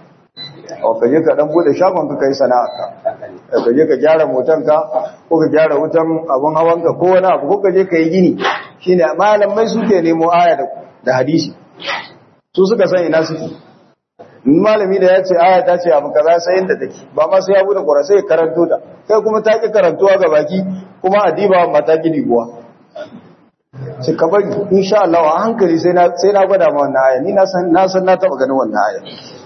o ka je ka dan bude shagon ka kai sana'a ka je ka gyara motan ka ko ka gyara wutan abun hawan ka ko wani abu ko ka je ka yi gini shine malamai suke nemo aya da hadisi su suka san ina suke malami da ya ce aya ta ce abu kaza sai inda take ba ma sai ya bude Qur'ani sai ya karanto ta kai kuma ta ki karantuwa ga baki kuma adiba mata gidi buwa sai ka bari insha Allah a hankali sai na gwada ma wannan aya ni na san na taba ganin wannan aya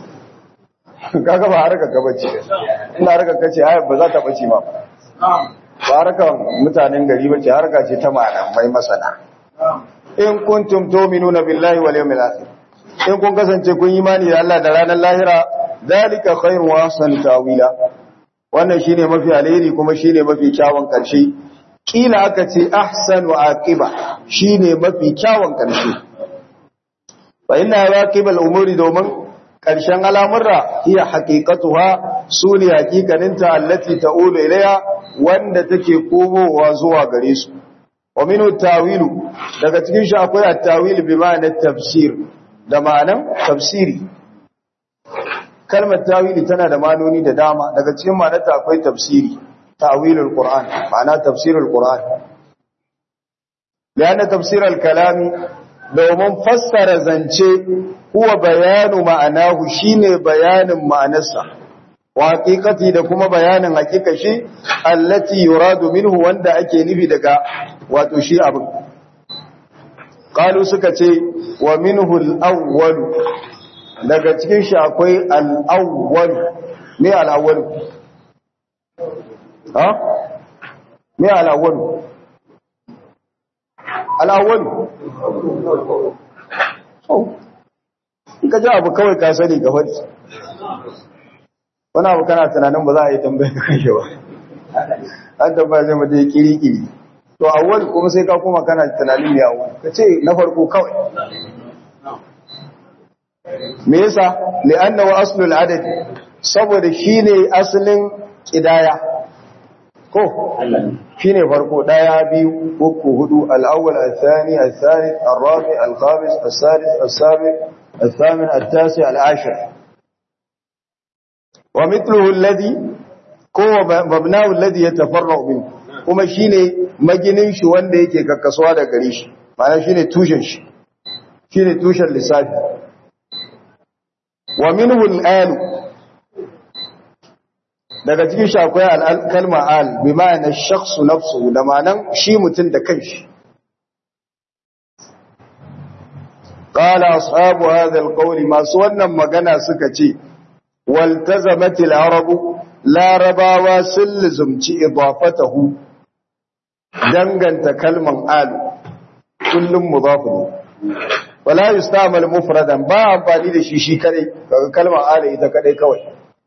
kaga ba haraka ka bace ina haraka kace aya ba za ta bace ma ba haraka mutanen gari bace haraka ce ta malamai masana in kuntum tu'minuna billahi wal yawmil akhir in kun kasance kun yi imani da Allah da ranar lahira zalika khairu wa ahsanu tawila wannan shine mafi alheri kuma shine mafi kyawun karshe kila aka ce ahsanu aqiba shine mafi kyawun karshe fa inna aqibal umuri domin karshen al'amurra hiya haqiqatuha sune haqiqaninta allati ta'ulu ilayha wanda take komowa zuwa gare su wa minhu tawilu daga cikin shi akwai at-tawil bi ma'anar tafsir da ma'anan tafsiri kalmar tawili tana da manoni da dama daga cikin ma'anarta akwai tafsiri ta'wilul qur'an ma'ana tafsirul qur'an lianna tafsirul kalami domin fassara zance huwa bayanu ma'anahu shine bayanin ma'anarsa wa haqiqati da kuma bayanin haqiqa shi allati yuradu minhu wanda ake nufi daga wato shi abin qalu suka ce wa minhu al-awwal daga cikin shi akwai al-awwal me al-awwal ha me al-awwal al-awwal in ka ji abu kawai ka sani ga wani wani abu kana tunanin ba za a yi tambaya kan shi ba an tambaya zai mata kiri-kiri to awwal kuma sai ka kuma kana tunanin ne awwal ka ce na farko kawai me yasa li'annahu aslul adad saboda shine asalin kidaya ko shine farko daya biyu uku hudu al-awwal al-thani al-thalith al-rabi al-khamis al-sadis al-sabi al-thamin al-tasi al-ashir wa mithluhu alladhi huwa mabna'u alladhi yatafarra'u minhu kuma shine maginin shi wanda yake kakkasuwa da gare shi ma'ana shine tushen shi shine tushen lissafi wa minhu al-al daga cikin shi akwai al-kalma al bi ma'ana shakhsu nafsuhu da ma'anan shi mutun da kanshi qala ashabu hadha al-qawl masu wannan magana suka ce waltazamat al-arabu larabawa sun lizumci idafatahu danganta kalman al kullum mudafu wala yustamal mufradan ba amfani da shi kadai kaga kalmar al ita kadai kawai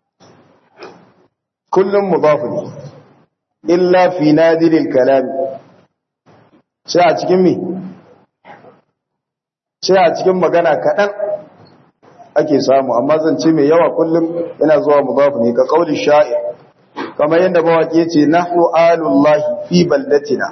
kullum mudafu illa fi nadiril kalam sai a cikin me sai a cikin magana kadan ake samu amma zance mai yawa kullum yana zuwa mudafu ne ka kauli sha'ir kamar yadda mawaki yace nahnu alullahi fi baldatina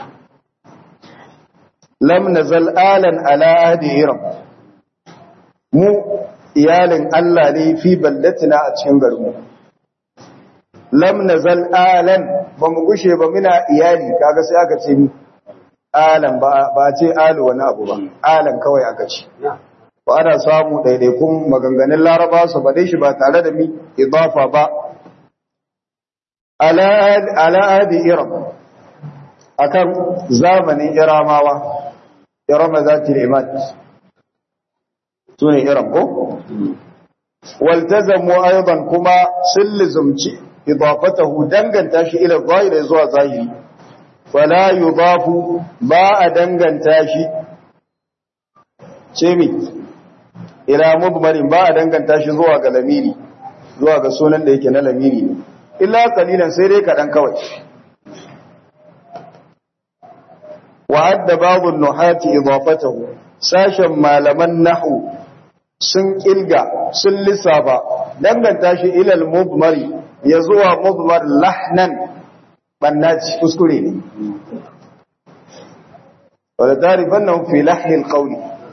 lam nazal alan ala ahdi iram mu iyalin Allah ne fi baldatina a cikin garinmu lam nazal alan ba mu gushe ba muna iyali kaga sai aka ce ni alan ba ce alu wani abu ba alan kawai aka ce ba ana samu daidaikun maganganun laraba su bade shi ba tare da mi idafa ba ala adi iram akan zamanin iramawa irama zati al-imad sune iram ko waltazamu aidan kuma sillizumci idafatahu danganta shi ila zahiri zuwa zahiri fala yudafu ba a danganta shi ce mi ila mudmarin ba a danganta shi zuwa ga lamiri zuwa ga sunan da yake na lamiri ne illa qalilan sai dai kadan kawai adda babu nuhati idafatahu sashen malaman nahwu sun kilga sun lissafa danganta shi ilal mudmari ya zuwa mudmar lahnan bannaci kuskure ne wala tarifannahu fi lahni alqawli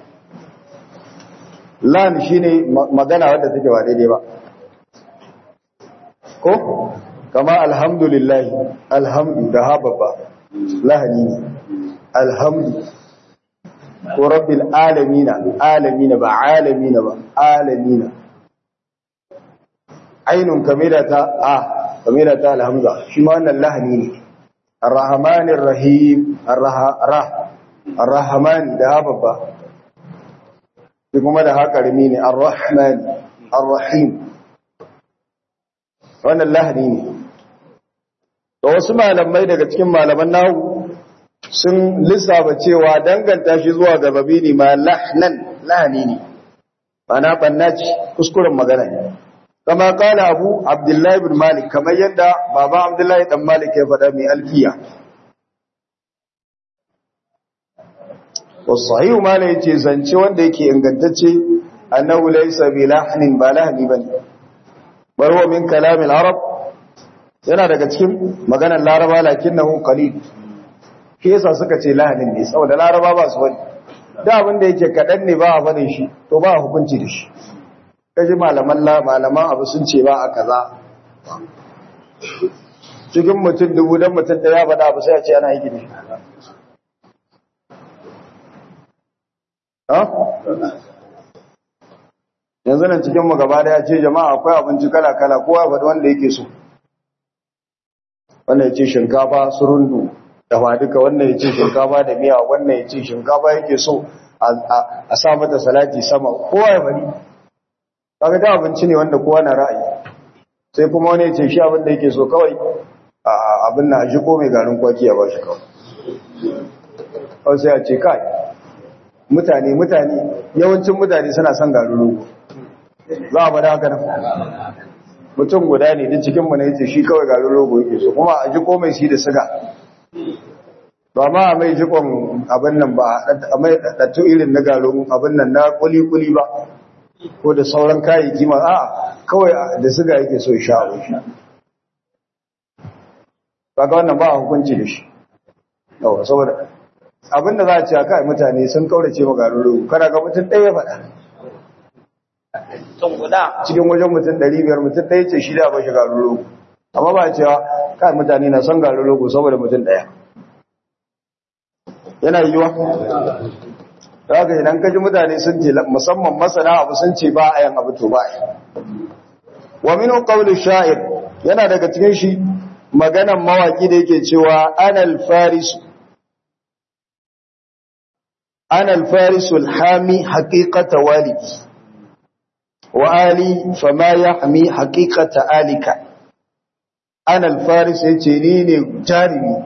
lan shine magana wadda take ba daidai ba ko kama alhamdulillah alhamdu da hababa lahani ne alhamdu ko rabbil alamina alamina ba alamina ba alamina ainun kamilata kamilata alhamza shi ma wannan lahani ne arrahmanir rahim arrahman da hababa shi kuma da haƙarmi ne arrahman arrahim wannan lahani ne da wasu malamai daga cikin malaman nahu sun lissafa cewa danganta shi zuwa ga babini ma lahani ne ana bannaci kuskuren magana ne kama kala abu abdullahi bin malik kamar yadda baba abdullahi dan malik ya faɗa mai alfiya wasahihu ma ne yace zance wanda yake ingantacce annahu laysa bi lahnin ba lahni bane barwa min kalamil arab yana daga cikin maganar laraba lakinnahu qalil shi yasa suka ce lahanin ne saboda laraba ba su wani da abin da yake kadan ne ba a fadin shi to ba a hukunci da shi kaji malaman abu sun ce ba a kaza cikin mutum 1000 dan mutum da ya faɗa abu sai a ce ana yi da shi yanzu nan cikin mu gaba da ya ce jama'a akwai abinci kala-kala kowa faɗi wanda yake so wannan ya ce shinkafa surundu da duka wannan ya ce shinkafa da miya wannan ya ce shinkafa yake so a sa mata salati sama kowa ya faɗi kaga da abinci ne wanda kowa na ra'ayi sai kuma wani ya ce shi abin da yake so kawai abin na shi ko mai garin kwaki ya ba shi kawai sai a ce kai mutane yawancin mutane suna son garin rogo za a bada haka nan mutum guda ne din cikinmu na yace shi kawai garin rogo yake so kuma a ji komai shi da siga ba ma a mai jikon abin nan ba a mai ɗaɗɗatu irin na garin abin nan na kuli-kuli ba ko da sauran kayayyaki ma a kawai da siga yake so sha abin sha ba ga wannan ba a hukunci da shi saboda abinda za a ce aka mutane sun kaurace ma garin rogo kana ga mutum ɗaya faɗa cikin wajen mutum 500 mutum ɗaya ce shi da ba shi garin rogo amma ba a cewa kai mutane na son garin rogo saboda mutum ɗaya yana yiwuwa da haka idan kaji mutane sun ce musamman masana abu sun ce ba a yan abu to ba a yi wa minu qawli sha'ir yana daga cikin shi maganan mawaki da yake cewa anal farisu أنا الفارس الحامي حقيقة والدي وآلي فما يحمي حقيقة آلك أنا الفارس يتنيني جارمي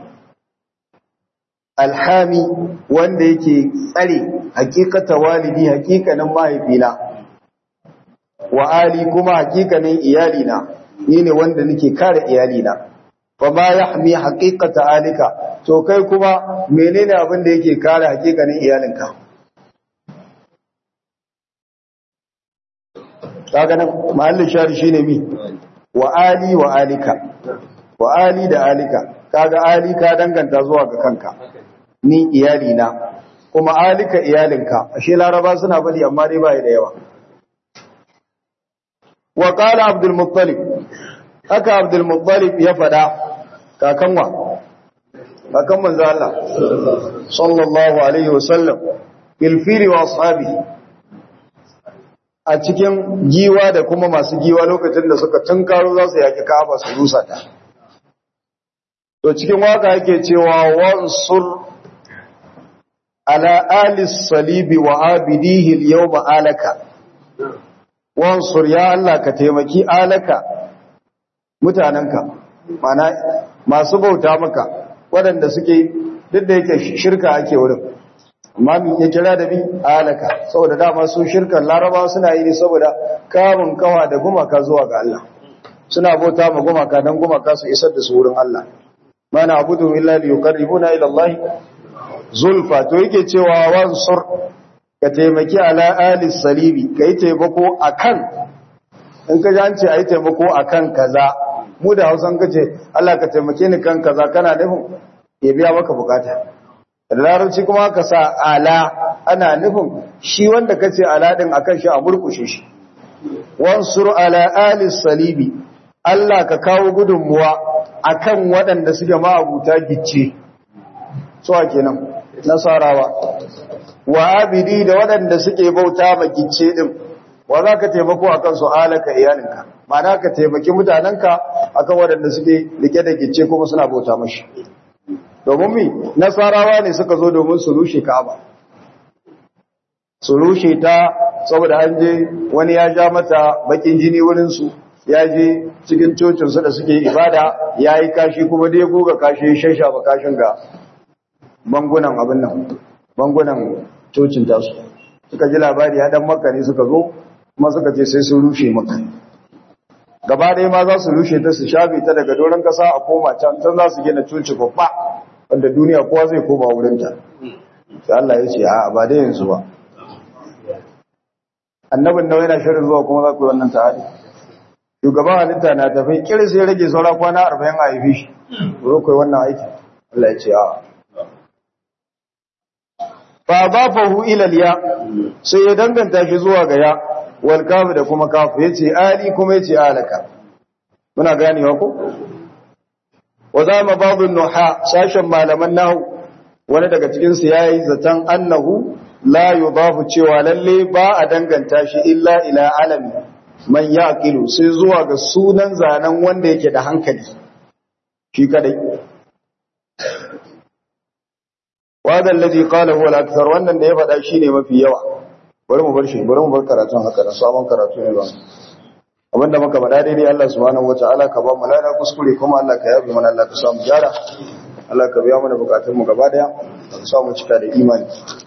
الحامي wanda yake tsare hakikata walidi hakikanin mahaifina wa ali kuma hakikanin iyalina ni ne wanda nake kare iyalina fa ma yahmi haqiqata alika to kai kuma menene abin da yake kare hakikanin iyalinka kaga nan mahallin shari shine mi wa ali wa alika wa ali da alika kaga ali ka danganta zuwa ga kanka ni iyalina kuma alika iyalinka ashe laraba suna bari amma dai bai da yawa wa qala abdul muttalib haka abdul muttalib ya fada kakan manzo Allah sallallahu alaihi wasallam bil fili wa ashabi a cikin giwa da kuma masu giwa lokacin da suka tunkaro za su yaki Kaaba su rusa ta to cikin waka yake cewa wansur ala ali salibi wa abidihi al yawma alaka wansur ya Allah ka taimaki alaka mutananka mana masu bauta maka waɗanda suke duk da yake shirka ake wurin amma min ya kira da bi alaka saboda dama su shirkan laraba suna yi ne saboda kamun kawa da gumaka zuwa ga Allah suna bauta ma gumaka dan gumaka su isar da su wurin Allah mana abudu illa li yuqarribuna ila Allah zulfa to yake cewa wansur ka taimaki ala ali salibi kai taimako akan in ka ji an ce ai taimako akan kaza mu da Hausan kace Allah ka taimake ni kan kaza kana nufin ya biya maka bukata da larabci kuma ka sa ala ana nufin shi wanda kace ala din akan shi a murkushe shi wansur ala ali salibi Allah ka kawo gudunmuwa akan waɗanda suke ma'abuta gicce so kenan nasarawa wa abidi da waɗanda suke bauta ma gicce din wa za ka taimako akan su alaka iyalinka ma'ana ka taimaki mutanenka akan waɗanda suke rike da gicce kuma suna bauta mashi domin mi nasarawa ne suka zo domin su rushe Ka'aba su rushe ta saboda an je wani ya ja mata bakin jini wurin su ya je cikin cocin su da suke ibada yayi kashi kuma dai goga kashi shasha ba kashin ga bangunan abin nan bangunan cocin tasu suka ji labari ya dan Makka ne suka zo kuma suka ce sai sun rushe Makka gaba ɗaya ma za su rushe ta su shafe ta daga doron kasa a koma can za su gina coci babba wanda duniya kowa zai koma wurinta sai Allah ya ce a ba da yanzu ba annabin nawa yana shirin zuwa kuma za ku yi wannan ta'adi shugaban halitta na tafi kiri sai rage saura kwana 40 a haifi shi zo ku yi wannan aiki Allah ya ce a fa bafahu ila ya sai ya danganta shi zuwa ga ya wal kafu da kuma kafu yace ali kuma yace alaka muna ganewa ko wa zama babu nuha sashen malaman nahu wani daga cikin su yayi zatan annahu la yudafu cewa lalle ba a danganta shi illa ila alami man yaqilu sai zuwa ga sunan zanen wanda yake da hankali shi kadai wadda alladhi qala huwa al-akthar wannan da ya faɗa shine mafi yawa bari mu bar shi bari mu bar karatun haka da sabon karatu ne ba abinda muka faɗa daidai Allah subhanahu wataala ka ba mu lada kuskure kuma Allah ka yabe mana Allah ka sa mu gyara Allah ka biya mana bukatun mu gaba daya ka sa mu cika da imani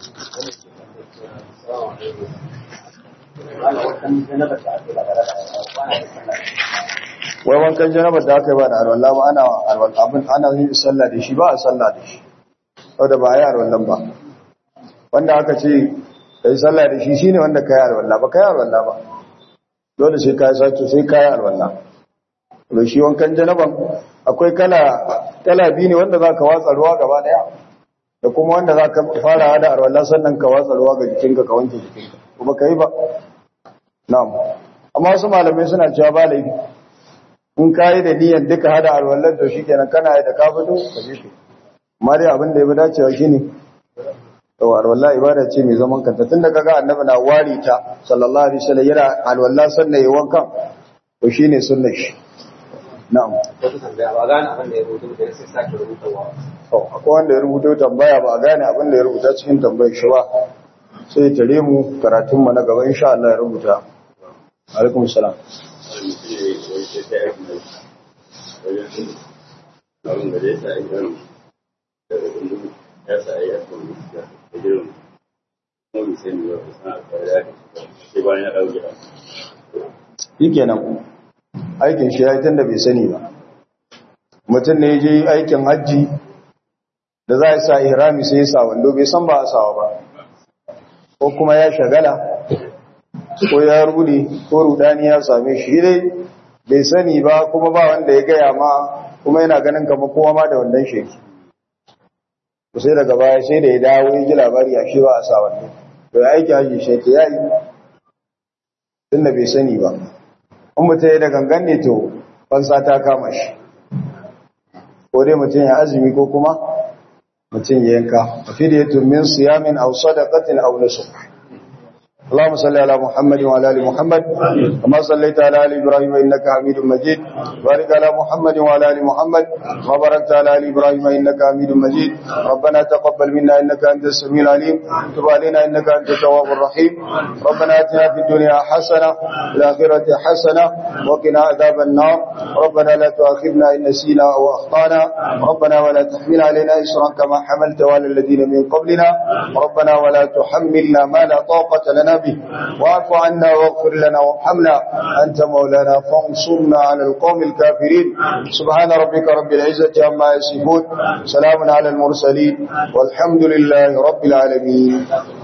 wai wankan janaba da aka yi ba da alwala ba ana yin sallah da shi ba a sallah da shi wadda ba a yi alwallan ba wanda aka ce ka yi sallah da shi shine wanda ka yi alwalla ba ka yi alwalla ba dole sai ka yi sake sai ka yi alwalla da shi wankan janaban akwai kala biyu ne wanda za ka watsa ruwa gaba daya da kuma wanda za ka fara da alwalla sannan ka watsa ruwa ga jikinka ka wanke jikinka kuma ka yi ba na'am amma wasu malamai suna cewa ba laifi in ka yi da niyyar duka hada alwallar to shikenan kana yi da ka fito ka je shi amma dai abin da ya fi dacewa shine tawar wallahi ibada ce mai zaman kanta tunda kaga annabi na wari ta sallallahu alaihi wasallam yana alwala sannan yayin wankan to shine sunnar shi na'am ba gane abin da ya rubuta da sai sake rubutawa to akwai wanda ya rubuta tambaya ba a gane abin da ya rubuta cikin tambayar shi ba sai tare mu karatun mu na gaba insha Allah ya rubuta alaikum salam ya sa ya kuma da girin mun sai ne ba sana da sai bayan ya dawo gida shikenan aikin shi yayin tunda bai sani ba mutum ne je aikin haji da za a sa ihrami sai ya sa wando bai san ba a sawa ba ko kuma ya shagala ko ya rude ko rudani ya same shi dai bai sani ba kuma ba wanda ya gaya ma kuma yana ganin kamar kowa ma da wannan sheki sai daga baya sai da ya dawo ya ji labari a shi ba a sa wannan to ya aiki hajji shi ta yayi tunda bai sani ba in mutum ya da gangan ne to fansa ta kama shi ko dai mutum ya azumi ko kuma mutum ya yanka fidiyatun min siyamin aw sadaqatin aw nusuk اللهم صل على محمد وعلى ال محمد كما صليت على ال ابراهيم انك حميد مجيد بارك على محمد وعلى ال محمد وبارك على ال ابراهيم انك حميد مجيد ربنا تقبل منا انك انت السميع العليم تب علينا انك انت التواب الرحيم ربنا اتنا في الدنيا حسنه وفي الاخره حسنه وقنا عذاب النار ربنا لا تؤاخذنا ان نسينا او اخطانا ربنا ولا تحمل علينا إصرا كما حملت على الذين من قبلنا ربنا ولا تحملنا ما لا طاقه لنا به واعف عنا واغفر لنا وارحمنا أنت مولانا فانصرنا على القوم الكافرين سبحان ربك رب العزة عما يصفون سلام على المرسلين والحمد لله رب العالمين